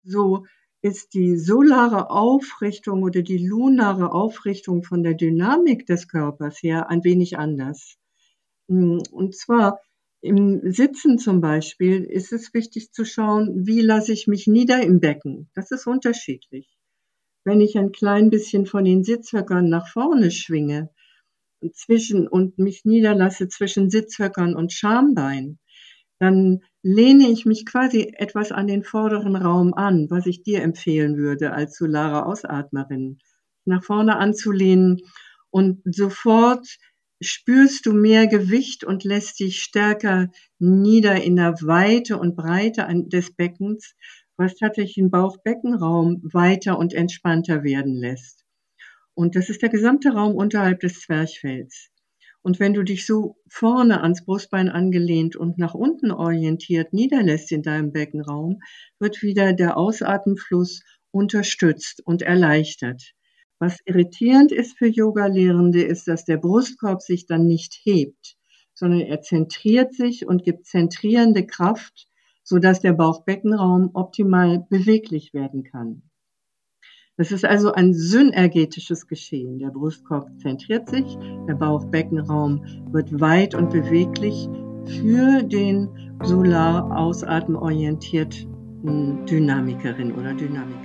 so ist die solare Aufrichtung oder die lunare Aufrichtung von der Dynamik des Körpers her ein wenig anders. Und zwar im Sitzen zum Beispiel ist es wichtig zu schauen, wie lasse ich mich nieder im Becken. Das ist unterschiedlich. Wenn ich ein klein bisschen von den Sitzhöckern nach vorne schwinge und mich niederlasse zwischen Sitzhöckern und Schambein, dann lehne ich mich quasi etwas an den vorderen Raum an, was ich dir empfehlen würde als solare Ausatmerin, nach vorne anzulehnen und sofort spürst du mehr Gewicht und lässt dich stärker nieder in der Weite und Breite des Beckens, was tatsächlich den Bauch-Beckenraum weiter und entspannter werden lässt. Und das ist der gesamte Raum unterhalb des Zwerchfells. Und wenn du dich so vorne ans Brustbein angelehnt und nach unten orientiert niederlässt in deinem Beckenraum, wird wieder der Ausatemfluss unterstützt und erleichtert. Was irritierend ist für Yoga-Lehrende, ist, dass der Brustkorb sich dann nicht hebt, sondern er zentriert sich und gibt zentrierende Kraft, sodass der Bauch-Beckenraum optimal beweglich werden kann. Das ist also ein synergetisches Geschehen. Der Brustkorb zentriert sich, der Bauch-Beckenraum wird weit und beweglich für den solar ausatmenorientierten Dynamikerin oder Dynamiker.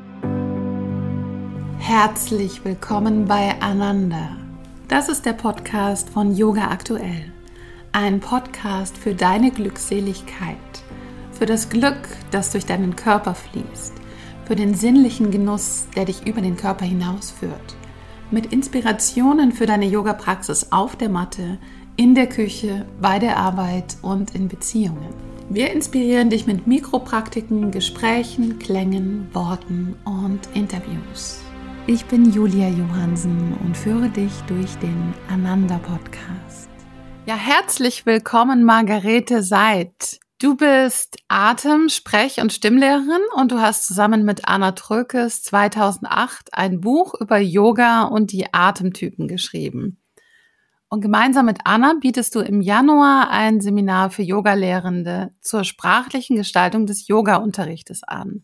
Herzlich willkommen bei Ananda. Das ist der Podcast von Yoga Aktuell. Ein Podcast für deine Glückseligkeit, für das Glück, das durch deinen Körper fließt, für den sinnlichen Genuss, der dich über den Körper hinausführt, mit Inspirationen für deine Yoga-Praxis auf der Matte, in der Küche, bei der Arbeit und in Beziehungen. Wir inspirieren dich mit Mikropraktiken, Gesprächen, Klängen, Worten und Interviews. Ich bin Julia Johansen und führe dich durch den Ananda-Podcast. Ja, herzlich willkommen, Margarete Seid. Du bist Atem-, Sprech- und Stimmlehrerin und du hast zusammen mit Anna Trökes 2008 ein Buch über Yoga und die Atemtypen geschrieben. Und gemeinsam mit Anna bietest du im Januar ein Seminar für Yogalehrende zur sprachlichen Gestaltung des Yoga-Unterrichtes an.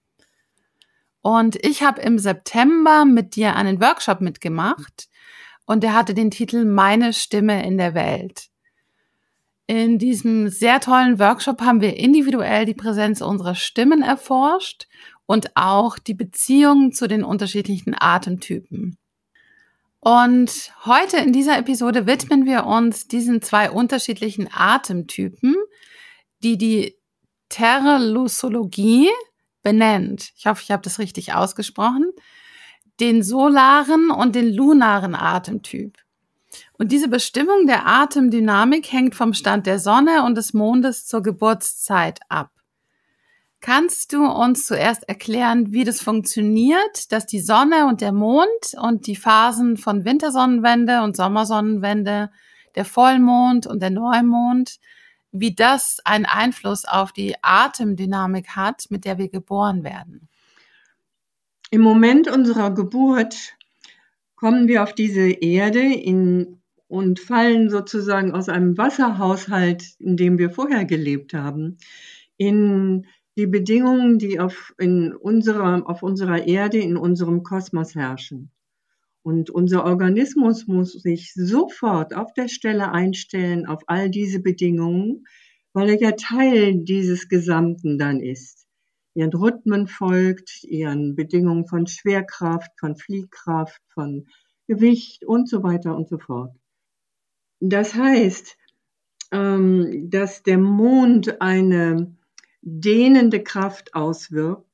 Und ich habe im September mit dir einen Workshop mitgemacht und der hatte den Titel Meine Stimme in der Welt. In diesem sehr tollen Workshop haben wir individuell die Präsenz unserer Stimmen erforscht und auch die Beziehung zu den unterschiedlichen Atemtypen. Und heute in dieser Episode widmen wir uns diesen zwei unterschiedlichen Atemtypen, die die Terlusologie benennt. Ich hoffe, ich habe das richtig ausgesprochen. Den solaren und den lunaren Atemtyp. Und diese Bestimmung der Atemdynamik hängt vom Stand der Sonne und des Mondes zur Geburtszeit ab. Kannst du uns zuerst erklären, wie das funktioniert, dass die Sonne und der Mond und die Phasen von Wintersonnenwende und Sommersonnenwende, der Vollmond und der Neumond, wie das einen Einfluss auf die Atemdynamik hat, mit der wir geboren werden? Im Moment unserer Geburt kommen wir auf diese Erde und fallen sozusagen aus einem Wasserhaushalt, in dem wir vorher gelebt haben, in die Bedingungen, die auf unserer Erde, in unserem Kosmos herrschen. Und unser Organismus muss sich sofort auf der Stelle einstellen auf all diese Bedingungen, weil er ja Teil dieses Gesamten dann ist. Ihren Rhythmen folgt, ihren Bedingungen von Schwerkraft, von Fliehkraft, von Gewicht und so weiter und so fort. Das heißt, dass der Mond eine dehnende Kraft ausübt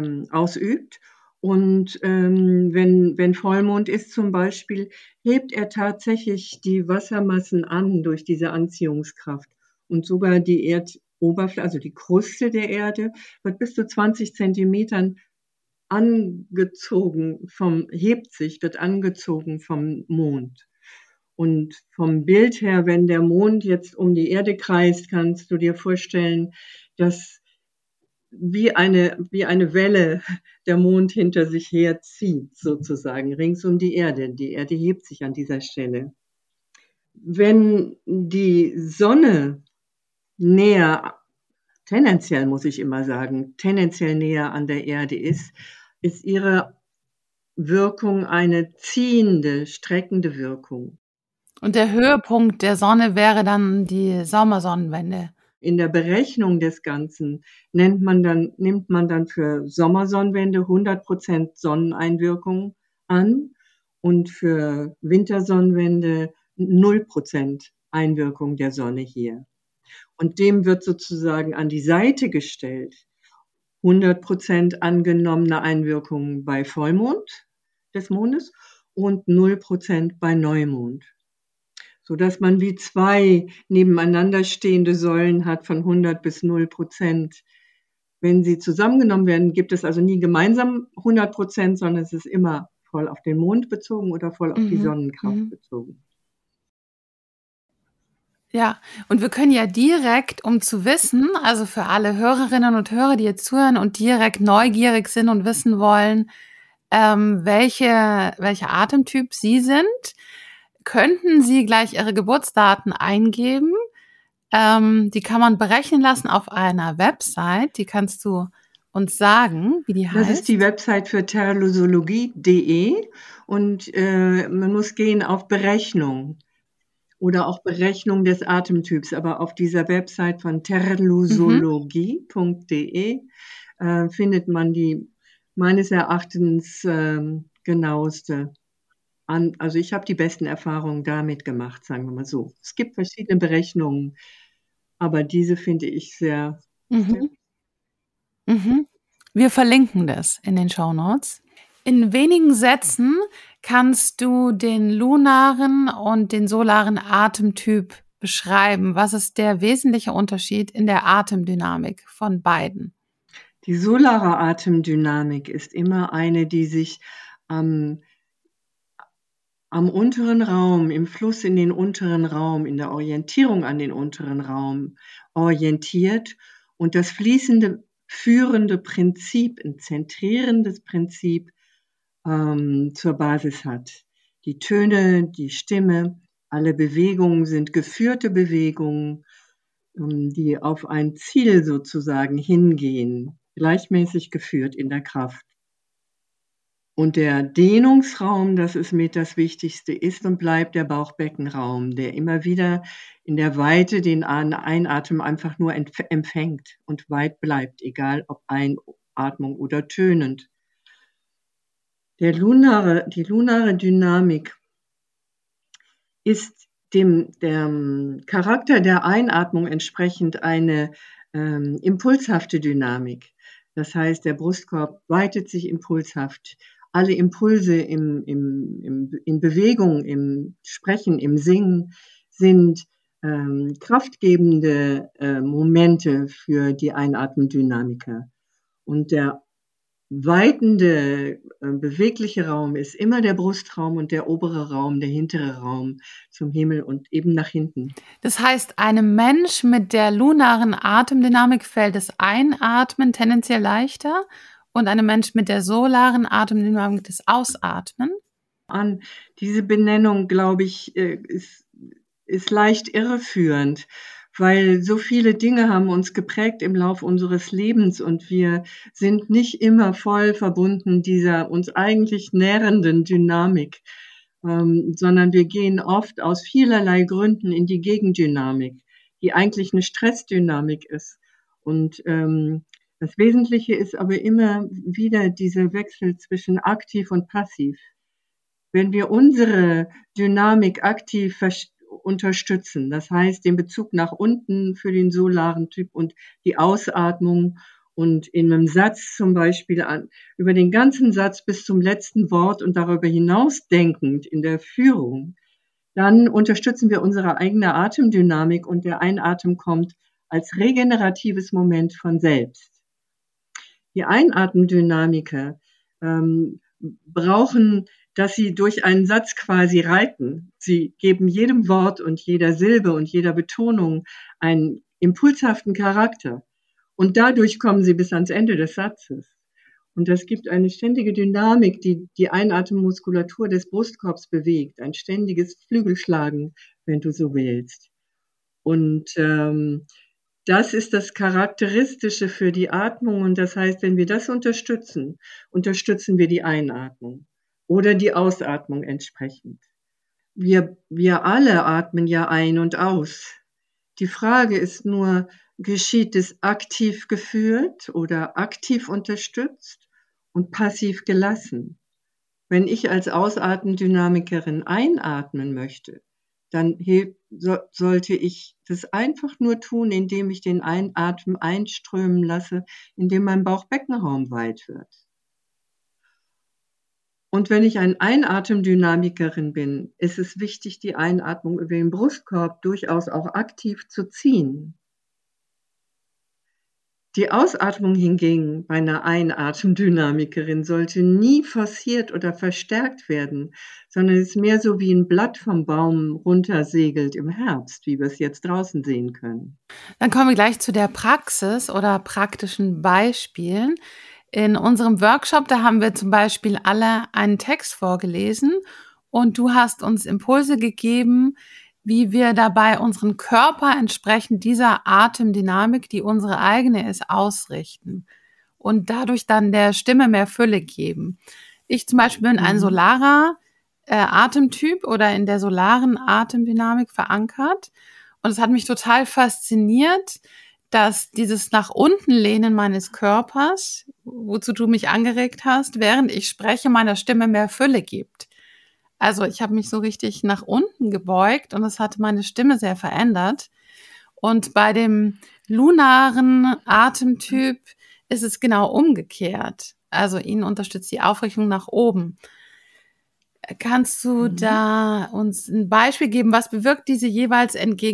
und wenn Vollmond ist zum Beispiel, hebt er tatsächlich die Wassermassen an durch diese Anziehungskraft und sogar die Erdoberfläche, also die Kruste der Erde, wird bis zu 20 Zentimetern wird angezogen vom Mond. Und vom Bild her, wenn der Mond jetzt um die Erde kreist, kannst du dir vorstellen, dass wie eine Welle der Mond hinter sich herzieht, sozusagen, rings um die Erde. Die Erde hebt sich an dieser Stelle. Wenn die Sonne näher tendenziell, muss ich immer sagen, tendenziell näher an der Erde ist ihre Wirkung eine ziehende, streckende Wirkung. Und der Höhepunkt der Sonne wäre dann die Sommersonnenwende. In der Berechnung des Ganzen nimmt man dann für Sommersonnenwende 100% Sonneneinwirkung an und für Wintersonnenwende 0% Einwirkung der Sonne hier. Und dem wird sozusagen an die Seite gestellt 100% angenommene Einwirkung bei Vollmond des Mondes und 0% bei Neumond, sodass man wie zwei nebeneinander stehende Säulen hat von 100 bis 0%. Wenn sie zusammengenommen werden, gibt es also nie gemeinsam 100%, sondern es ist immer voll auf den Mond bezogen oder voll auf die Sonnenkraft bezogen. Ja, und wir können ja direkt, um zu wissen, also für alle Hörerinnen und Hörer, die jetzt zuhören und direkt neugierig sind und wissen wollen, welcher Atemtyp Sie sind, könnten Sie gleich Ihre Geburtsdaten eingeben. Die kann man berechnen lassen auf einer Website. Die kannst du uns sagen, wie die heißt? Das ist die Website für terrlusologie.de und man muss gehen auf Berechnung oder auch Berechnung des Atemtyps. Aber auf dieser Website von terrlusologie.de findet man die meines Erachtens genaueste. Also ich habe die besten Erfahrungen damit gemacht, sagen wir mal so. Es gibt verschiedene Berechnungen, aber diese finde ich sehr. Wir verlinken das in den Shownotes. In wenigen Sätzen kannst du den lunaren und den solaren Atemtyp beschreiben. Was ist der wesentliche Unterschied in der Atemdynamik von beiden? Die solare Atemdynamik ist immer eine, die sich am unteren Raum, im Fluss in den unteren Raum, in der Orientierung an den unteren Raum orientiert und das fließende, führende Prinzip, ein zentrierendes Prinzip zur Basis hat. Die Töne, die Stimme, alle Bewegungen sind geführte Bewegungen, die auf ein Ziel sozusagen hingehen, gleichmäßig geführt in der Kraft. Und der Dehnungsraum, das ist mit das Wichtigste, ist und bleibt der Bauchbeckenraum, der immer wieder in der Weite den Einatmen einfach nur empfängt und weit bleibt, egal ob Einatmung oder tönend. Die lunare Dynamik ist dem Charakter der Einatmung entsprechend eine impulshafte Dynamik. Das heißt, der Brustkorb weitet sich impulshaft. Alle Impulse in Bewegung, im Sprechen, im Singen sind kraftgebende Momente für die Einatmendynamiker. Und der weitende, bewegliche Raum ist immer der Brustraum und der obere Raum, der hintere Raum zum Himmel und eben nach hinten. Das heißt, einem Mensch mit der lunaren Atemdynamik fällt das Einatmen tendenziell leichter und einem Mensch mit der solaren Atemdynamik das Ausatmen? Diese Benennung, glaube ich, ist leicht irreführend, weil so viele Dinge haben uns geprägt im Lauf unseres Lebens und wir sind nicht immer voll verbunden dieser uns eigentlich nährenden Dynamik, sondern wir gehen oft aus vielerlei Gründen in die Gegendynamik, die eigentlich eine Stressdynamik ist. Und das Wesentliche ist aber immer wieder dieser Wechsel zwischen aktiv und passiv. Wenn wir unsere Dynamik aktiv unterstützen, das heißt den Bezug nach unten für den solaren Typ und die Ausatmung und in einem Satz zum Beispiel über den ganzen Satz bis zum letzten Wort und darüber hinaus denkend in der Führung, dann unterstützen wir unsere eigene Atemdynamik und der Einatmen kommt als regeneratives Moment von selbst. Die Einatmendynamiker brauchen, dass sie durch einen Satz quasi reiten. Sie geben jedem Wort und jeder Silbe und jeder Betonung einen impulshaften Charakter. Und dadurch kommen sie bis ans Ende des Satzes. Und das gibt eine ständige Dynamik, die die Einatmenmuskulatur des Brustkorbs bewegt. Ein ständiges Flügelschlagen, wenn du so willst. Und das ist das Charakteristische für die Atmung. Und das heißt, wenn wir das unterstützen, unterstützen wir die Einatmung oder die Ausatmung entsprechend. Wir alle atmen ja ein und aus. Die Frage ist nur, geschieht es aktiv geführt oder aktiv unterstützt und passiv gelassen? Wenn ich als Ausatemdynamikerin einatmen möchte, dann sollte ich das einfach nur tun, indem ich den Einatmen einströmen lasse, indem mein Bauchbeckenraum weit wird. Und wenn ich ein Einatemdynamikerin bin, ist es wichtig, die Einatmung über den Brustkorb durchaus auch aktiv zu ziehen. Die Ausatmung hingegen bei einer Einatemdynamikerin sollte nie forciert oder verstärkt werden, sondern ist mehr so wie ein Blatt vom Baum runtersegelt im Herbst, wie wir es jetzt draußen sehen können. Dann kommen wir gleich zu der Praxis oder praktischen Beispielen. In unserem Workshop, da haben wir zum Beispiel alle einen Text vorgelesen und du hast uns Impulse gegeben, wie wir dabei unseren Körper entsprechend dieser Atemdynamik, die unsere eigene ist, ausrichten und dadurch dann der Stimme mehr Fülle geben. Ich zum Beispiel bin ein solarer Atemtyp oder in der solaren Atemdynamik verankert und es hat mich total fasziniert, dass dieses nach unten lehnen meines Körpers, wozu du mich angeregt hast, während ich spreche, meiner Stimme mehr Fülle gibt. Also ich habe mich so richtig nach unten gebeugt und es hat meine Stimme sehr verändert. Und bei dem lunaren Atemtyp ist es genau umgekehrt. Also ihn unterstützt die Aufrichtung nach oben. Kannst du da uns ein Beispiel geben, was bewirken diese jeweils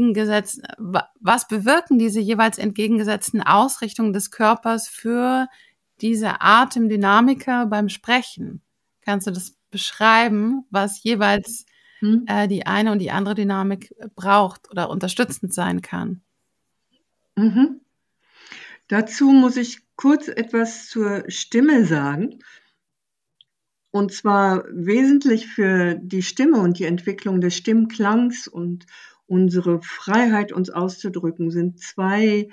entgegengesetzten Ausrichtungen des Körpers für diese Atemdynamiker beim Sprechen? Kannst du das beschreiben, was jeweils die eine und die andere Dynamik braucht oder unterstützend sein kann? Dazu muss ich kurz etwas zur Stimme sagen. Und zwar wesentlich für die Stimme und die Entwicklung des Stimmklangs und unsere Freiheit, uns auszudrücken, sind zwei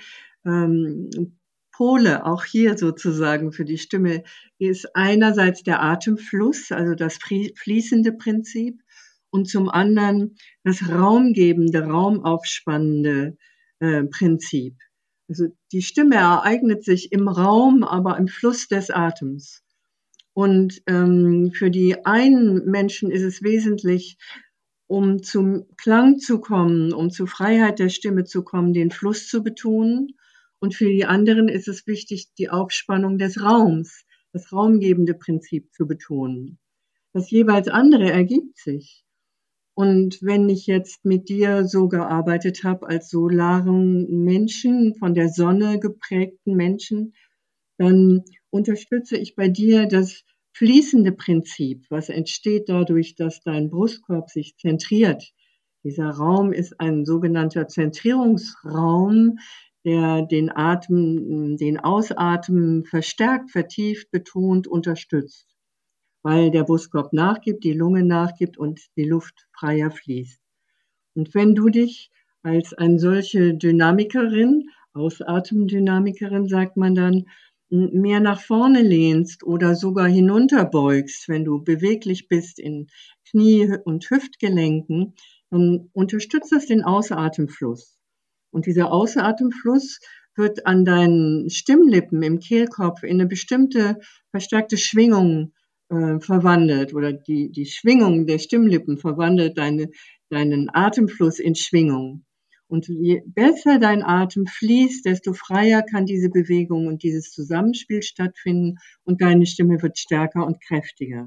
Pole, auch hier sozusagen für die Stimme, ist einerseits der Atemfluss, also das fließende Prinzip, und zum anderen das raumgebende, raumaufspannende Prinzip. Also die Stimme ereignet sich im Raum, aber im Fluss des Atems. Und für die einen Menschen ist es wesentlich, um zum Klang zu kommen, um zur Freiheit der Stimme zu kommen, den Fluss zu betonen. Und für die anderen ist es wichtig, die Aufspannung des Raums, das raumgebende Prinzip zu betonen. Das jeweils andere ergibt sich. Und wenn ich jetzt mit dir so gearbeitet habe, als solaren Menschen, von der Sonne geprägten Menschen, dann unterstütze ich bei dir das fließende Prinzip, was entsteht dadurch, dass dein Brustkorb sich zentriert. Dieser Raum ist ein sogenannter Zentrierungsraum, der den Ausatmen verstärkt, vertieft, betont, unterstützt, weil der Brustkorb nachgibt, die Lunge nachgibt und die Luft freier fließt. Und wenn du dich als eine solche Dynamikerin, Ausatemdynamikerin sagt man dann, mehr nach vorne lehnst oder sogar hinunterbeugst, wenn du beweglich bist in Knie- und Hüftgelenken, dann unterstützt das den Ausatemfluss. Und dieser Ausatemfluss wird an deinen Stimmlippen im Kehlkopf in eine bestimmte verstärkte Schwingung verwandelt oder die Schwingung der Stimmlippen verwandelt deinen Atemfluss in Schwingung. Und je besser dein Atem fließt, desto freier kann diese Bewegung und dieses Zusammenspiel stattfinden und deine Stimme wird stärker und kräftiger.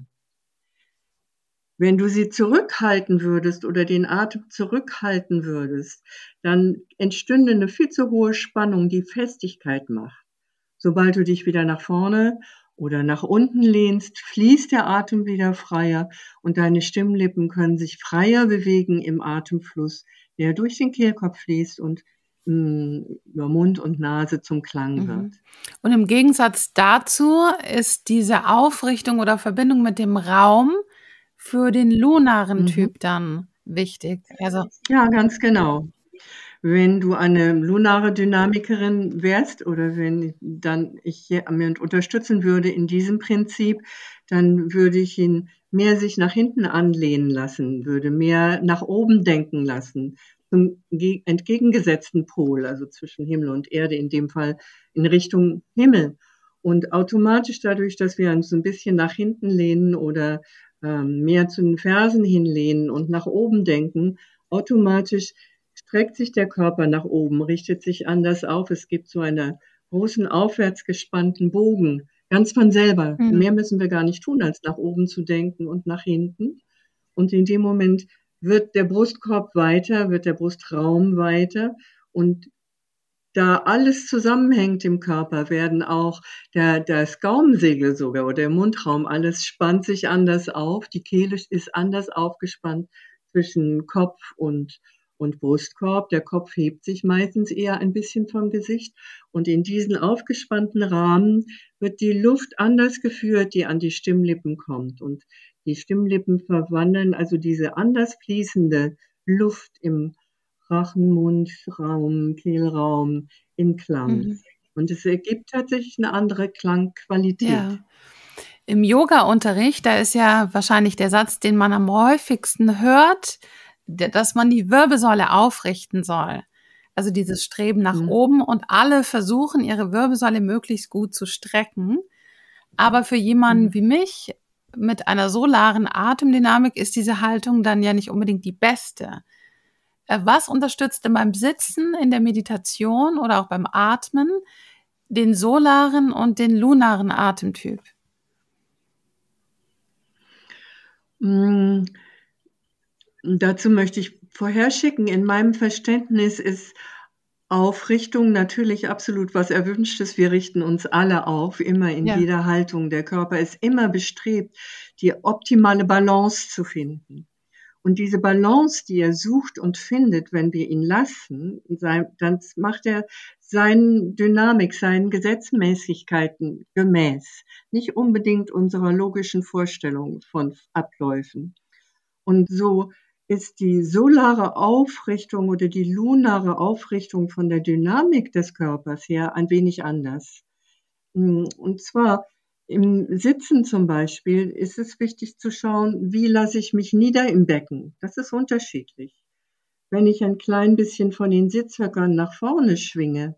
Wenn du sie zurückhalten würdest oder den Atem zurückhalten würdest, dann entstünde eine viel zu hohe Spannung, die Festigkeit macht. Sobald du dich wieder nach vorne oder nach unten lehnst, fließt der Atem wieder freier und deine Stimmlippen können sich freier bewegen im Atemfluss, der durch den Kehlkopf fließt und über Mund und Nase zum Klang wird. Und im Gegensatz dazu ist diese Aufrichtung oder Verbindung mit dem Raum für den lunaren Typ dann wichtig. Also ja, ganz genau. Wenn du eine lunare Dynamikerin wärst oder wenn dann ich jemand unterstützen würde in diesem Prinzip, dann würde ich ihn mehr sich nach hinten anlehnen lassen, würde mehr nach oben denken lassen, zum entgegengesetzten Pol, also zwischen Himmel und Erde, in dem Fall in Richtung Himmel. Und automatisch dadurch, dass wir uns ein bisschen nach hinten lehnen oder mehr zu den Fersen hinlehnen und nach oben denken, automatisch streckt sich der Körper nach oben, richtet sich anders auf. Es gibt so einen großen aufwärts gespannten Bogen, ganz von selber. Mhm. Mehr müssen wir gar nicht tun, als nach oben zu denken und nach hinten. Und in dem Moment wird der Brustkorb weiter, wird der Brustraum weiter. Und da alles zusammenhängt im Körper, werden auch das Gaumensegel sogar oder der Mundraum, alles spannt sich anders auf. Die Kehle ist anders aufgespannt zwischen Kopf und Brustkorb. Der Kopf hebt sich meistens eher ein bisschen vom Gesicht. Und in diesen aufgespannten Rahmen wird die Luft anders geführt, die an die Stimmlippen kommt. Und die Stimmlippen verwandeln also diese anders fließende Luft im Rachen, Mundraum, Kehlraum in Klang. Mhm. Und es ergibt tatsächlich eine andere Klangqualität. Ja. Im Yoga-Unterricht, da ist ja wahrscheinlich der Satz, den man am häufigsten hört, dass man die Wirbelsäule aufrichten soll. Also dieses Streben nach Mhm. oben und alle versuchen, ihre Wirbelsäule möglichst gut zu strecken. Aber für jemanden Mhm. wie mich mit einer solaren Atemdynamik ist diese Haltung dann ja nicht unbedingt die beste. Was unterstützt denn beim Sitzen in der Meditation oder auch beim Atmen den solaren und den lunaren Atemtyp? Hm, dazu möchte ich vorherschicken, in meinem Verständnis ist Aufrichtung natürlich absolut was Erwünschtes. Wir richten uns alle auf, immer in Ja. jeder Haltung. Der Körper ist immer bestrebt, die optimale Balance zu finden. Und diese Balance, die er sucht und findet, wenn wir ihn lassen, dann macht er seinen Dynamik, seinen Gesetzmäßigkeiten gemäß, nicht unbedingt unserer logischen Vorstellung von Abläufen. Und so ist die solare Aufrichtung oder die lunare Aufrichtung von der Dynamik des Körpers her ein wenig anders. Und zwar im Sitzen zum Beispiel ist es wichtig zu schauen, wie lasse ich mich nieder im Becken. Das ist unterschiedlich. Wenn ich ein klein bisschen von den Sitzhöckern nach vorne schwinge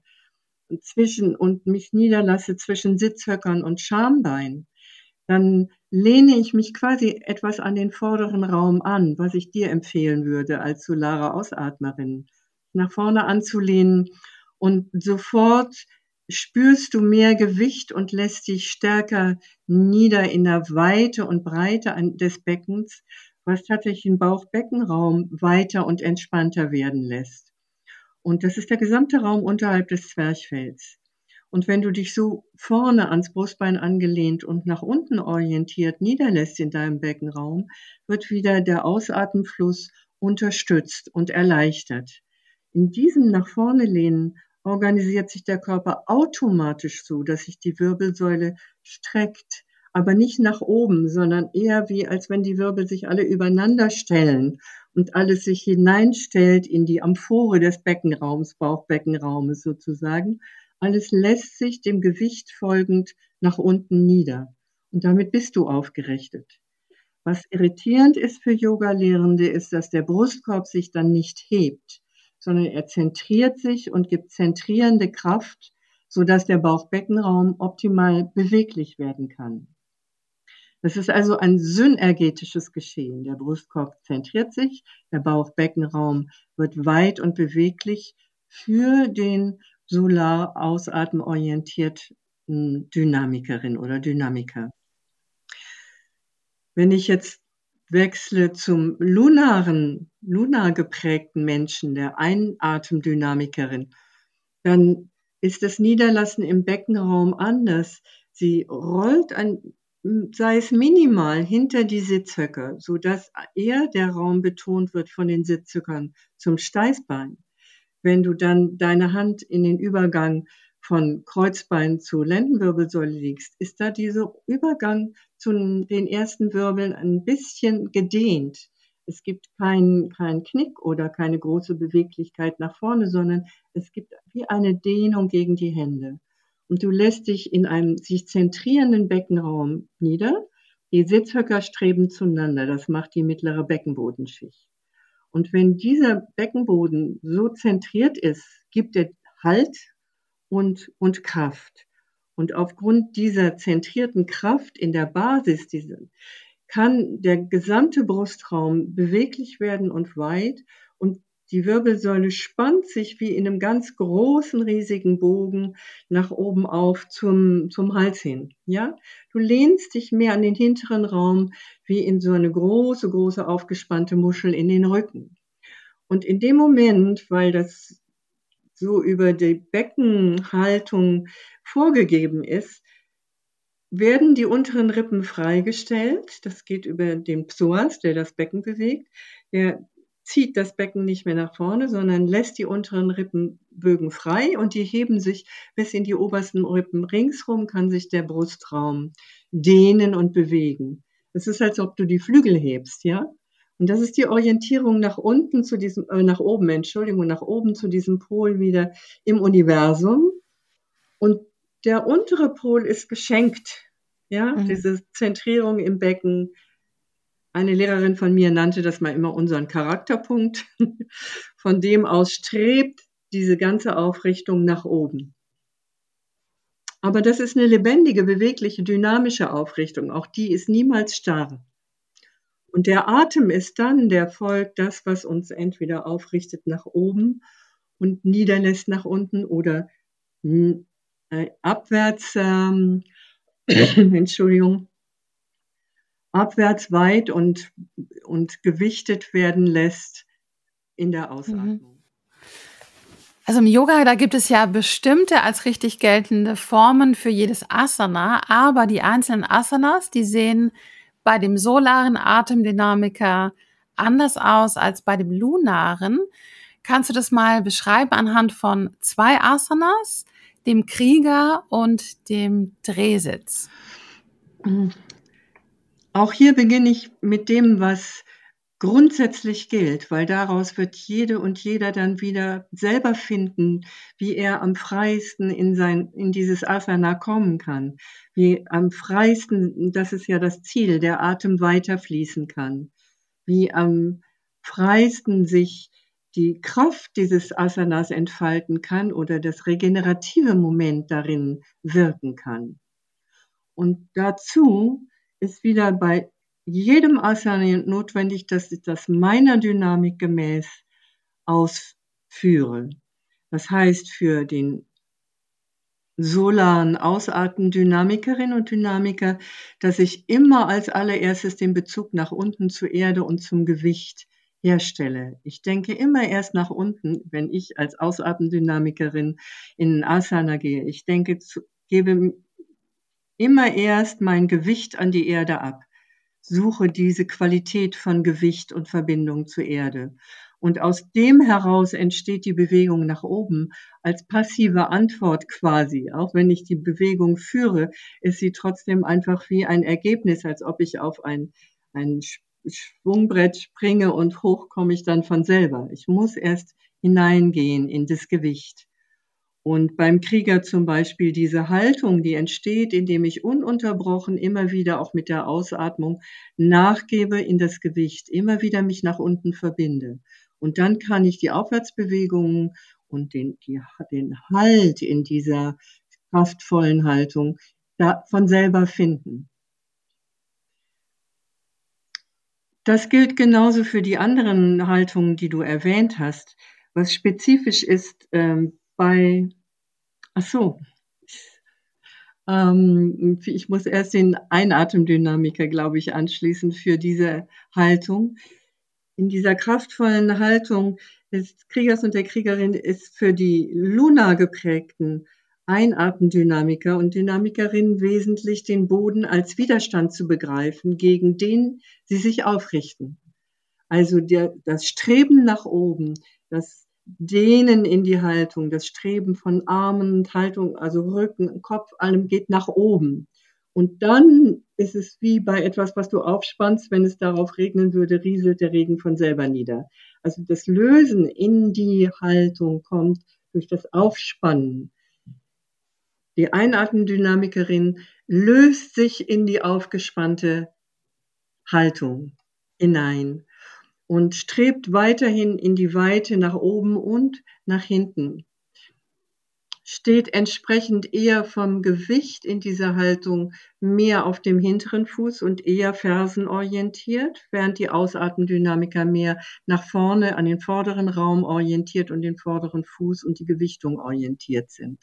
und mich niederlasse zwischen Sitzhöckern und Schambein, dann lehne ich mich quasi etwas an den vorderen Raum an, was ich dir empfehlen würde als solare Ausatmerin, nach vorne anzulehnen und sofort spürst du mehr Gewicht und lässt dich stärker nieder in der Weite und Breite des Beckens, was tatsächlich den Bauch-Beckenraum weiter und entspannter werden lässt. Und das ist der gesamte Raum unterhalb des Zwerchfells. Und wenn du dich so vorne ans Brustbein angelehnt und nach unten orientiert niederlässt in deinem Beckenraum, wird wieder der Ausatemfluss unterstützt und erleichtert. In diesem nach vorne lehnen organisiert sich der Körper automatisch so, dass sich die Wirbelsäule streckt, aber nicht nach oben, sondern eher wie als wenn die Wirbel sich alle übereinander stellen und alles sich hineinstellt in die Amphore des Beckenraums, Bauchbeckenraumes sozusagen. Alles lässt sich dem Gewicht folgend nach unten nieder. Und damit bist du aufgerichtet. Was irritierend ist für Yoga-Lehrende, ist, dass der Brustkorb sich dann nicht hebt, sondern er zentriert sich und gibt zentrierende Kraft, sodass der Bauchbeckenraum optimal beweglich werden kann. Das ist also ein synergetisches Geschehen. Der Brustkorb zentriert sich, der Bauchbeckenraum wird weit und beweglich für den solar ausatmenorientierten Dynamikerin oder Dynamiker. Wenn ich jetzt wechsle zum lunar geprägten Menschen, der Einatemdynamikerin, dann ist das Niederlassen im Beckenraum anders. Sie rollt sei es minimal, hinter die Sitzhöcker, sodass eher der Raum betont wird von den Sitzhöckern zum Steißbein. Wenn du dann deine Hand in den Übergang von Kreuzbein zu Lendenwirbelsäule legst, ist da dieser Übergang zu den ersten Wirbeln ein bisschen gedehnt. Es gibt keinen Knick oder keine große Beweglichkeit nach vorne, sondern es gibt wie eine Dehnung gegen die Hände. Und du lässt dich in einem sich zentrierenden Beckenraum nieder. Die Sitzhöcker streben zueinander. Das macht die mittlere Beckenbodenschicht. Und wenn dieser Beckenboden so zentriert ist, gibt er Halt und Kraft. Und aufgrund dieser zentrierten Kraft in der Basis kann der gesamte Brustraum beweglich werden und weit, und die Wirbelsäule spannt sich wie in einem ganz großen, riesigen Bogen nach oben auf zum Hals hin. Ja? Du lehnst dich mehr an den hinteren Raum wie in so eine große, große aufgespannte Muschel in den Rücken. Und in dem Moment, weil das so über die Beckenhaltung vorgegeben ist, werden die unteren Rippen freigestellt. Das geht über den Psoas, der das Becken bewegt. Der zieht das Becken nicht mehr nach vorne, sondern lässt die unteren Rippenbögen frei, und die heben sich bis in die obersten Rippen. Ringsrum kann sich der Brustraum dehnen und bewegen. Das ist, als ob du die Flügel hebst, ja? Und das ist die Orientierung nach unten zu diesem, nach oben, Entschuldigung, nach oben zu diesem Pol wieder im Universum. Und der untere Pol ist geschenkt, ja, diese Zentrierung im Becken. Eine Lehrerin von mir nannte das mal immer unseren Charakterpunkt. Von dem aus strebt diese ganze Aufrichtung nach oben. Aber das ist eine lebendige, bewegliche, dynamische Aufrichtung. Auch die ist niemals starr. Und der Atem ist dann, der folgt das, was uns entweder aufrichtet nach oben und niederlässt nach unten oder abwärts, Entschuldigung, abwärts weit und gewichtet werden lässt in der Ausatmung. Also im Yoga, da gibt es ja bestimmte als richtig geltende Formen für jedes Asana, aber die einzelnen Asanas, die sehen bei dem solaren Atemdynamiker anders aus als bei dem lunaren. Kannst du das mal beschreiben anhand von 2 Asanas, dem Krieger und dem Drehsitz? Auch hier beginne ich mit dem, was grundsätzlich gilt, weil daraus wird jede und jeder dann wieder selber finden, wie er am freiesten in dieses Asana kommen kann. Wie am freiesten, das ist ja das Ziel, der Atem weiter fließen kann. Wie am freiesten sich die Kraft dieses Asanas entfalten kann oder das regenerative Moment darin wirken kann. Und dazu ist wieder bei jedem Asana notwendig, dass ich das meiner Dynamik gemäß ausführe. Das heißt, für den solaren Ausatmendynamikerin und Dynamiker, dass ich immer als allererstes den Bezug nach unten zur Erde und zum Gewicht herstelle. Ich denke immer erst nach unten, wenn ich als Ausatmendynamikerin in Asana gehe. Ich denke, gebe immer erst mein Gewicht an die Erde ab. Suche diese Qualität von Gewicht und Verbindung zur Erde. Und aus dem heraus entsteht die Bewegung nach oben als passive Antwort quasi. Auch wenn ich die Bewegung führe, ist sie trotzdem einfach wie ein Ergebnis, als ob ich auf ein Schwungbrett springe und hoch komme ich dann von selber. Ich muss erst hineingehen in das Gewicht. Und beim Krieger zum Beispiel diese Haltung, die entsteht, indem ich ununterbrochen immer wieder auch mit der Ausatmung nachgebe in das Gewicht, immer wieder mich nach unten verbinde. Und dann kann ich die Aufwärtsbewegungen und den Halt in dieser kraftvollen Haltung von selber finden. Das gilt genauso für die anderen Haltungen, die du erwähnt hast. Was spezifisch ist ich muss erst den Einatemdynamiker, glaube ich, anschließen für diese Haltung. In dieser kraftvollen Haltung des Kriegers und der Kriegerin ist für die lunar geprägten Einatemdynamiker und Dynamikerinnen wesentlich, den Boden als Widerstand zu begreifen, gegen den sie sich aufrichten. Also das Streben nach oben, das Dehnen in die Haltung, das Streben von Armen und Haltung, also Rücken, Kopf, allem geht nach oben. Und dann ist es wie bei etwas, was du aufspannst, wenn es darauf regnen würde, rieselt der Regen von selber nieder. Also das Lösen in die Haltung kommt durch das Aufspannen. Die Einatmendynamikerin löst sich in die aufgespannte Haltung hinein und strebt weiterhin in die Weite nach oben und nach hinten. Steht entsprechend eher vom Gewicht in dieser Haltung mehr auf dem hinteren Fuß und eher fersenorientiert, während die Ausatmendynamiker mehr nach vorne an den vorderen Raum orientiert und den vorderen Fuß und die Gewichtung orientiert sind.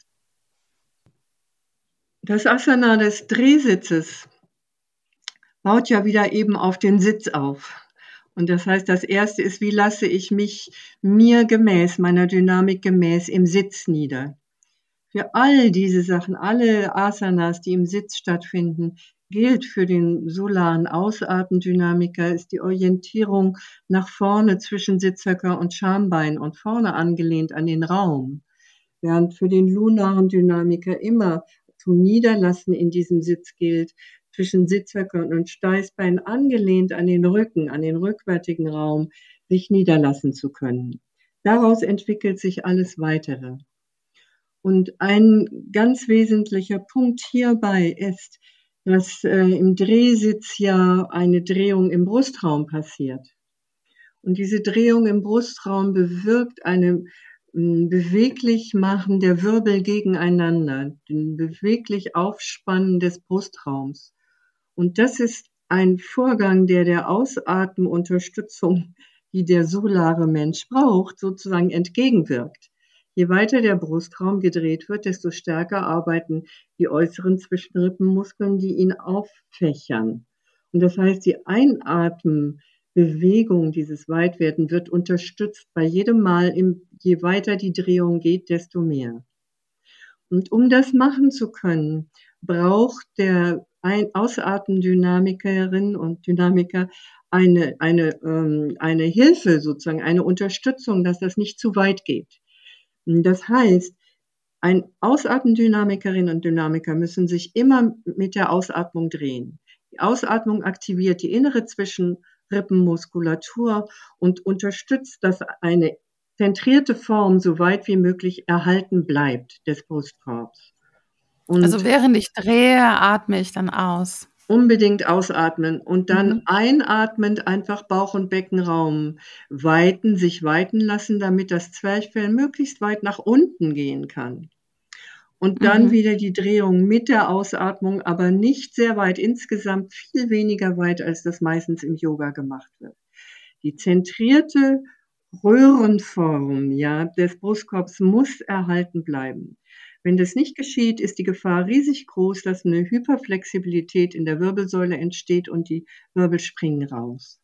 Das Asana des Drehsitzes baut ja wieder eben auf den Sitz auf. Und das heißt, das erste ist, wie lasse ich mich mir gemäß, meiner Dynamik gemäß im Sitz nieder. Für all diese Sachen, alle Asanas, die im Sitz stattfinden, gilt für den solaren Ausatmendynamiker, ist die Orientierung nach vorne zwischen Sitzhöcker und Schambein und vorne angelehnt an den Raum. Während für den lunaren Dynamiker immer zum Niederlassen in diesem Sitz gilt, zwischen Sitzhöckern und Steißbein angelehnt an den Rücken, an den rückwärtigen Raum, sich niederlassen zu können. Daraus entwickelt sich alles Weitere. Und ein ganz wesentlicher Punkt hierbei ist, dass im Drehsitz ja eine Drehung im Brustraum passiert. Und diese Drehung im Brustraum bewirkt eine beweglich machen der Wirbel gegeneinander, den beweglich Aufspannen des Brustraums. Und das ist ein Vorgang, der Ausatmenunterstützung, die der solare Mensch braucht, sozusagen entgegenwirkt. Je weiter der Brustraum gedreht wird, desto stärker arbeiten die äußeren Zwischenrippenmuskeln, die ihn auffächern. Und das heißt, die Einatmenbewegung, dieses Weitwerden, wird unterstützt bei jedem Mal, je weiter die Drehung geht, desto mehr. Und um das machen zu können, braucht der Ausatmendynamikerin und Dynamiker eine Hilfe sozusagen, eine Unterstützung, dass das nicht zu weit geht. Das heißt, ein Ausatmendynamikerin und Dynamiker müssen sich immer mit der Ausatmung drehen. Die Ausatmung aktiviert die innere Zwischenrippenmuskulatur und unterstützt, dass eine zentrierte Form so weit wie möglich erhalten bleibt des Brustkorbs. Und also während ich drehe, atme ich dann aus. Unbedingt ausatmen und dann einatmend einfach Bauch- und Beckenraum sich weiten lassen, damit das Zwerchfell möglichst weit nach unten gehen kann. Und dann wieder die Drehung mit der Ausatmung, aber nicht sehr weit, insgesamt viel weniger weit, als das meistens im Yoga gemacht wird. Die zentrierte Röhrenform, des Brustkorbs muss erhalten bleiben. Wenn das nicht geschieht, ist die Gefahr riesig groß, dass eine Hyperflexibilität in der Wirbelsäule entsteht und die Wirbel springen raus.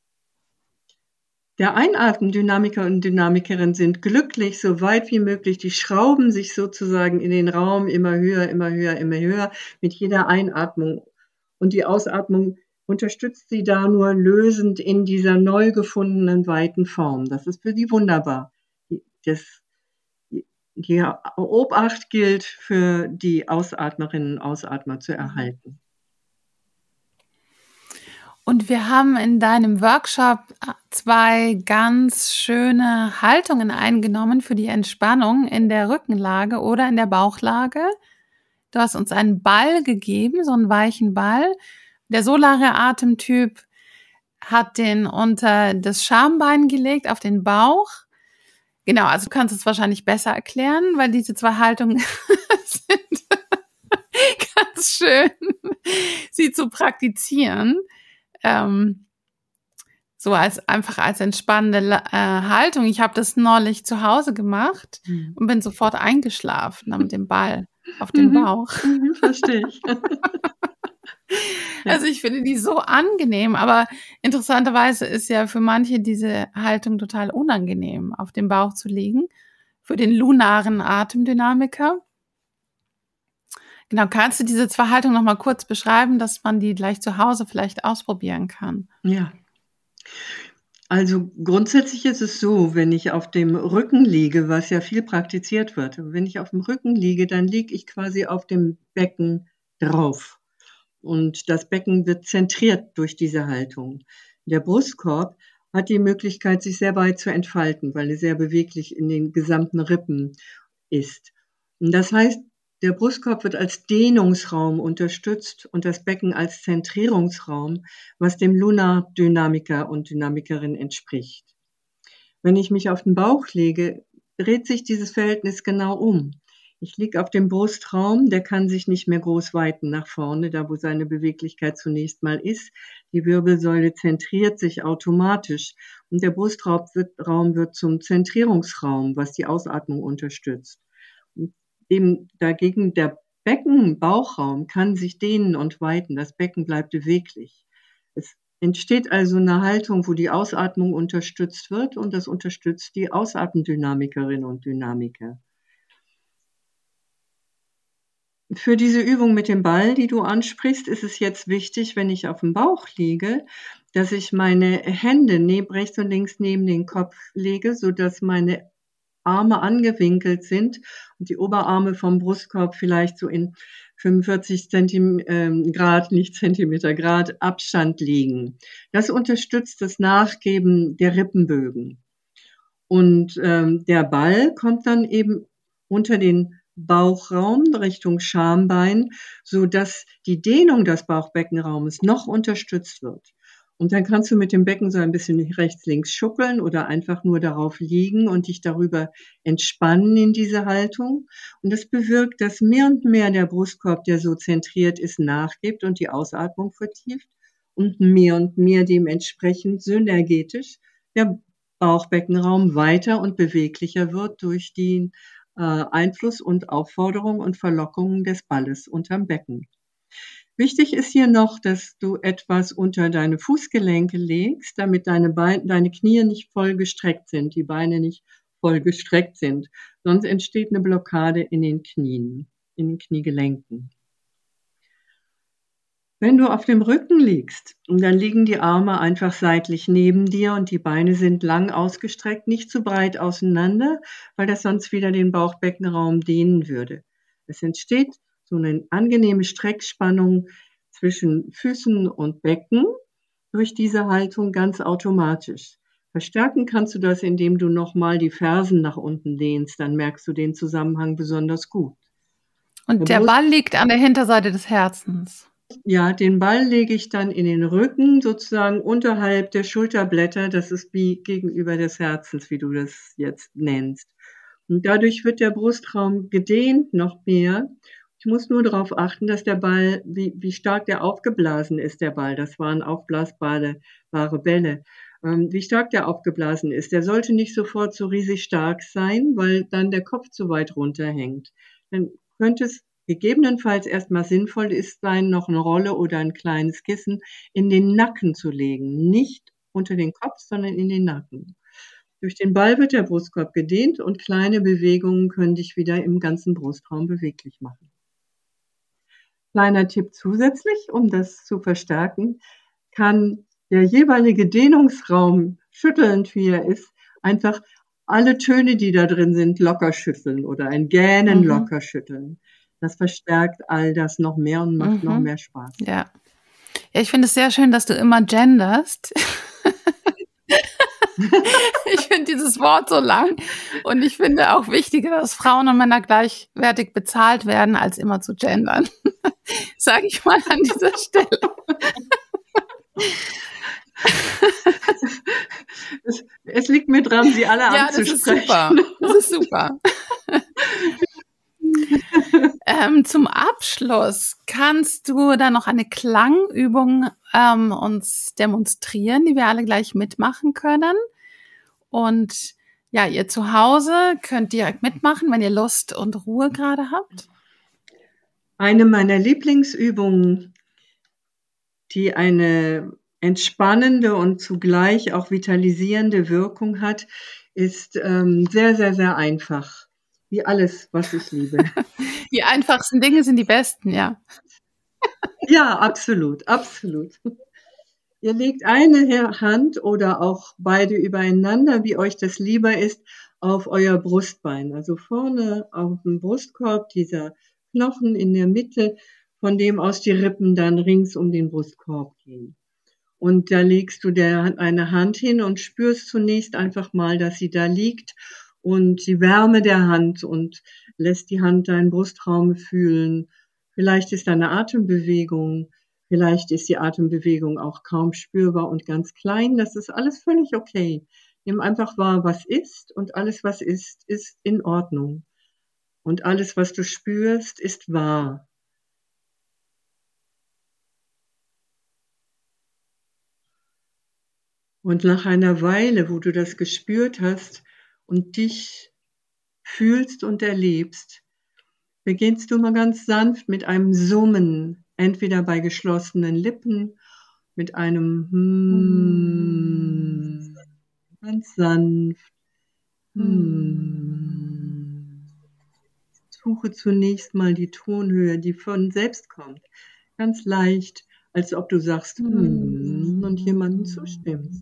Der Einatmendynamiker und Dynamikerin sind glücklich, so weit wie möglich. Die schrauben sich sozusagen in den Raum immer höher, immer höher, immer höher mit jeder Einatmung. Und die Ausatmung unterstützt sie da nur lösend in dieser neu gefundenen weiten Form. Das ist für sie wunderbar. Die Obacht gilt für die Ausatmerinnen und Ausatmer zu erhalten. Und wir haben in deinem Workshop 2 ganz schöne Haltungen eingenommen für die Entspannung in der Rückenlage oder in der Bauchlage. Du hast uns einen Ball gegeben, so einen weichen Ball. Der solare Atemtyp hat den unter das Schambein gelegt, auf den Bauch. Genau, also du kannst es wahrscheinlich besser erklären, weil diese 2 Haltungen sind ganz schön, sie zu praktizieren. So als entspannende Haltung. Ich habe das neulich zu Hause gemacht und bin sofort eingeschlafen mit dem Ball auf dem Bauch. Verstehe ich. Also ich finde die so angenehm, aber interessanterweise ist ja für manche diese Haltung total unangenehm, auf dem Bauch zu liegen, für den lunaren Atemdynamiker. Genau, kannst du diese 2 Haltungen noch mal kurz beschreiben, dass man die gleich zu Hause vielleicht ausprobieren kann? Ja. Also grundsätzlich ist es so, wenn ich auf dem Rücken liege, was ja viel praktiziert wird, wenn ich auf dem Rücken liege, dann liege ich quasi auf dem Becken drauf. und das Becken wird zentriert durch diese Haltung. Der Brustkorb hat die Möglichkeit, sich sehr weit zu entfalten, weil er sehr beweglich in den gesamten Rippen ist. Und das heißt, der Brustkorb wird als Dehnungsraum unterstützt und das Becken als Zentrierungsraum, was dem Lunar-Dynamiker und Dynamikerin entspricht. Wenn ich mich auf den Bauch lege, dreht sich dieses Verhältnis genau um. Ich liege auf dem Brustraum, der kann sich nicht mehr groß weiten nach vorne, da wo seine Beweglichkeit zunächst mal ist. Die Wirbelsäule zentriert sich automatisch und der Brustraum wird zum Zentrierungsraum, was die Ausatmung unterstützt. Dagegen der Becken-Bauchraum kann sich dehnen und weiten. Das Becken bleibt beweglich. Es entsteht also eine Haltung, wo die Ausatmung unterstützt wird und das unterstützt die Ausatmendynamikerinnen und Dynamiker. Für diese Übung mit dem Ball, die du ansprichst, ist es jetzt wichtig, wenn ich auf dem Bauch liege, dass ich meine Hände rechts und links neben den Kopf lege, sodass meine Arme angewinkelt sind und die Oberarme vom Brustkorb vielleicht so in 45 Grad Abstand liegen. Das unterstützt das Nachgeben der Rippenbögen. Und der Ball kommt dann eben unter den Bauchraum Richtung Schambein, so dass die Dehnung des Bauchbeckenraumes noch unterstützt wird. Und dann kannst du mit dem Becken so ein bisschen rechts, links schuckeln oder einfach nur darauf liegen und dich darüber entspannen in diese Haltung. Und das bewirkt, dass mehr und mehr der Brustkorb, der so zentriert ist, nachgibt und die Ausatmung vertieft und mehr dementsprechend synergetisch der Bauchbeckenraum weiter und beweglicher wird durch den Einfluss und Aufforderung und Verlockung des Balles unterm Becken. Wichtig ist hier noch, dass du etwas unter deine Fußgelenke legst, damit deine Knie nicht voll gestreckt sind, die Beine nicht voll gestreckt sind. Sonst entsteht eine Blockade in den Knien, in den Kniegelenken. Wenn du auf dem Rücken liegst, dann liegen die Arme einfach seitlich neben dir und die Beine sind lang ausgestreckt, nicht zu breit auseinander, weil das sonst wieder den Bauchbeckenraum dehnen würde. Es entsteht so eine angenehme Streckspannung zwischen Füßen und Becken durch diese Haltung ganz automatisch. Verstärken kannst du das, indem du nochmal die Fersen nach unten dehnst, dann merkst du den Zusammenhang besonders gut. Und der Ball liegt an der Hinterseite des Herzens. Ja, den Ball lege ich dann in den Rücken, sozusagen unterhalb der Schulterblätter. Das ist wie gegenüber des Herzens, wie du das jetzt nennst. Und dadurch wird der Brustraum gedehnt noch mehr. Ich muss nur darauf achten, dass der Ball, wie stark der aufgeblasen ist, der Ball. Das waren aufblasbare Bälle. Wie stark der aufgeblasen ist. Der sollte nicht sofort so riesig stark sein, weil dann der Kopf zu weit runterhängt. Dann könnte es gegebenenfalls erstmal sinnvoll ist sein, noch eine Rolle oder ein kleines Kissen in den Nacken zu legen. Nicht unter den Kopf, sondern in den Nacken. Durch den Ball wird der Brustkorb gedehnt und kleine Bewegungen können dich wieder im ganzen Brustraum beweglich machen. Kleiner Tipp zusätzlich, um das zu verstärken, kann der jeweilige Dehnungsraum, schüttelnd wie er ist, einfach alle Töne, die da drin sind, locker schütteln oder ein Gähnen locker schütteln. Das verstärkt all das noch mehr und macht noch mehr Spaß. Ja, ich finde es sehr schön, dass du immer genderst. Ich finde dieses Wort so lang und ich finde auch wichtiger, dass Frauen und Männer gleichwertig bezahlt werden, als immer zu gendern. Sage ich mal an dieser Stelle. Es liegt mir dran, sie alle anzusprechen. Das ist super. Zum Abschluss kannst du da noch eine Klangübung uns demonstrieren, die wir alle gleich mitmachen können. Und ja, ihr zu Hause könnt direkt mitmachen, wenn ihr Lust und Ruhe gerade habt. Eine meiner Lieblingsübungen, die eine entspannende und zugleich auch vitalisierende Wirkung hat, ist sehr, sehr, sehr einfach. Wie alles, was ich liebe. Die einfachsten Dinge sind die besten, ja. Ja, absolut, absolut. Ihr legt eine Hand oder auch beide übereinander, wie euch das lieber ist, auf euer Brustbein. Also vorne auf dem Brustkorb, dieser Knochen in der Mitte, von dem aus die Rippen dann rings um den Brustkorb gehen. Und da legst du eine Hand hin und spürst zunächst einfach mal, dass sie da liegt und die Wärme der Hand und lässt die Hand deinen Brustraum fühlen. Vielleicht ist da eine Atembewegung, vielleicht ist die Atembewegung auch kaum spürbar und ganz klein. Das ist alles völlig okay. Nimm einfach wahr, was ist, und alles, was ist, ist in Ordnung. Und alles, was du spürst, ist wahr. Und nach einer Weile, wo du das gespürt hast und dich fühlst und erlebst, beginnst du mal ganz sanft mit einem Summen, entweder bei geschlossenen Lippen, mit einem ganz sanft. Suche zunächst mal die Tonhöhe, die von selbst kommt, ganz leicht, als ob du sagst und jemandem zustimmst.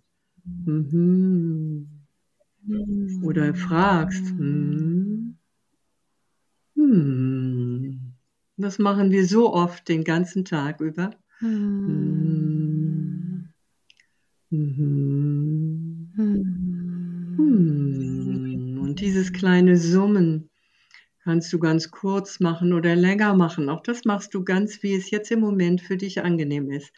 Oder fragst. Das machen wir so oft den ganzen Tag über. Und dieses kleine Summen kannst du ganz kurz machen oder länger machen. Auch das machst du ganz, wie es jetzt im Moment für dich angenehm ist.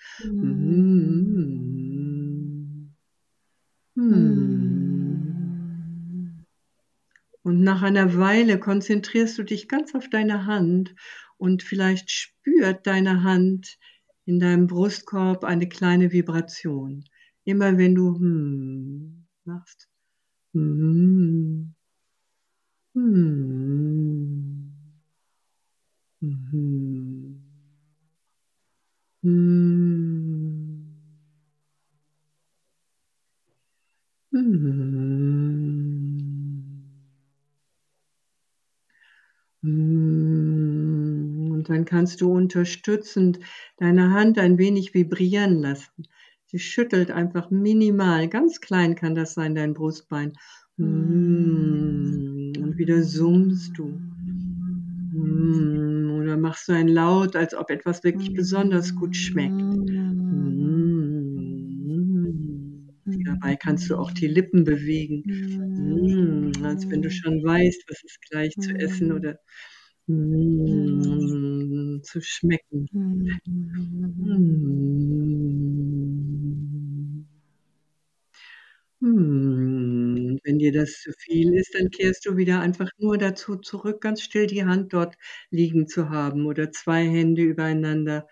Und nach einer Weile konzentrierst du dich ganz auf deine Hand und vielleicht spürt deine Hand in deinem Brustkorb eine kleine Vibration. Immer wenn du machst. Mhm. Mhm. Mhm. Mhm. Und dann kannst du unterstützend deine Hand ein wenig vibrieren lassen. Sie schüttelt einfach minimal, ganz klein kann das sein, dein Brustbein. Und wieder summst du. Oder machst du einen Laut, als ob etwas wirklich besonders gut schmeckt. Dabei kannst du auch die Lippen bewegen, als wenn du schon weißt, was ist gleich zu essen oder zu schmecken. Wenn dir das zu viel ist, dann kehrst du wieder einfach nur dazu zurück, ganz still die Hand dort liegen zu haben oder 2 Hände übereinander,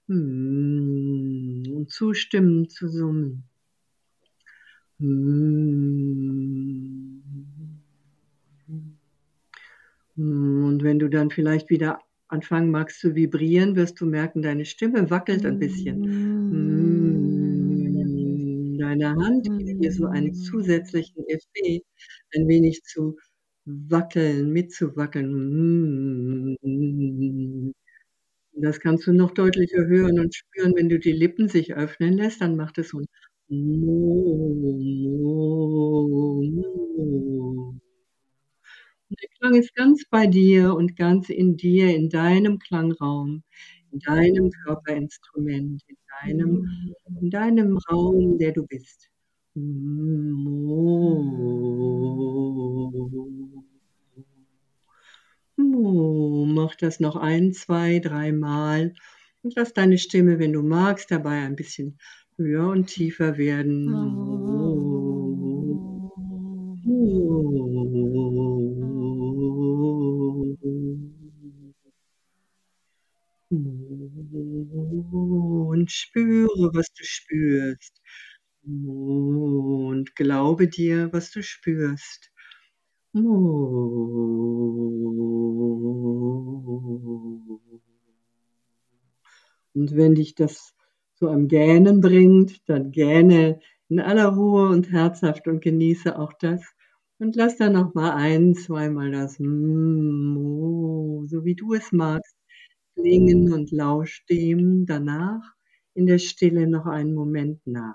und zustimmend zu summen. Und wenn du dann vielleicht wieder anfangen magst zu vibrieren, wirst du merken, deine Stimme wackelt ein bisschen. Deine Hand gibt dir so einen zusätzlichen Effekt, ein wenig zu wackeln, mitzuwackeln. Das kannst du noch deutlicher hören und spüren, wenn du die Lippen sich öffnen lässt, dann macht es so 'n Mo, Mo, Mo. Und der Klang ist ganz bei dir und ganz in dir, in deinem Klangraum, in deinem Körperinstrument, in deinem Raum, der du bist. Mo. Mach das noch 1, 2, 3 Mal und lass deine Stimme, wenn du magst, dabei ein bisschen höher und tiefer werden. Mo. Mo. Und spüre, was du spürst. Und glaube dir, was du spürst. Und wenn dich das zu einem Gähnen bringt, dann gähne in aller Ruhe und herzhaft und genieße auch das. Und lass dann noch mal ein zweimal das so wie du es magst, klingen und lausch dem danach in der Stille noch einen Moment nach.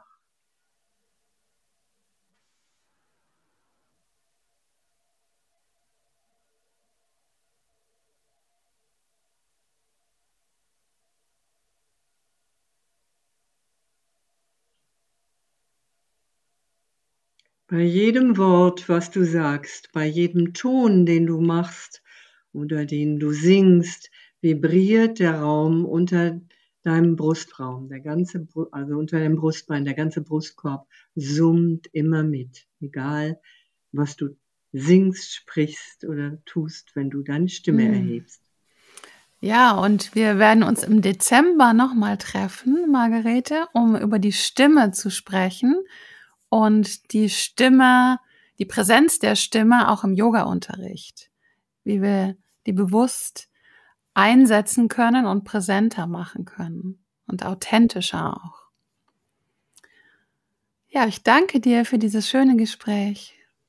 Bei jedem Wort, was du sagst, bei jedem Ton, den du machst oder den du singst, vibriert der Raum unter deinem Brustraum, also unter dem Brustbein, der ganze Brustkorb summt immer mit, egal was du singst, sprichst oder tust, wenn du deine Stimme erhebst. Ja, und wir werden uns im Dezember nochmal treffen, Margarete, um über die Stimme zu sprechen und die Präsenz der Stimme auch im Yoga-Unterricht, wie wir die bewusst einsetzen können und präsenter machen können und authentischer auch. Ja, ich danke dir für dieses schöne Gespräch.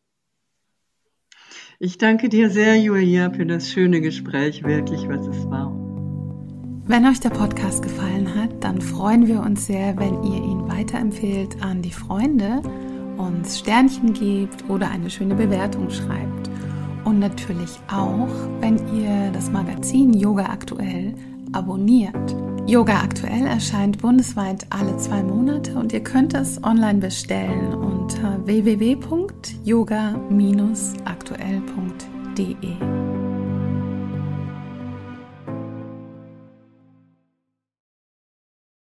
Ich danke dir sehr, Julia, für das schöne Gespräch, wirklich, was es war. Wenn euch der Podcast gefallen hat, dann freuen wir uns sehr, wenn ihr ihn weiterempfehlt an die Freunde, uns Sternchen gebt oder eine schöne Bewertung schreibt. Und natürlich auch, wenn ihr das Magazin Yoga Aktuell abonniert. Yoga Aktuell erscheint bundesweit alle 2 Monate und ihr könnt es online bestellen unter www.yoga-aktuell.de.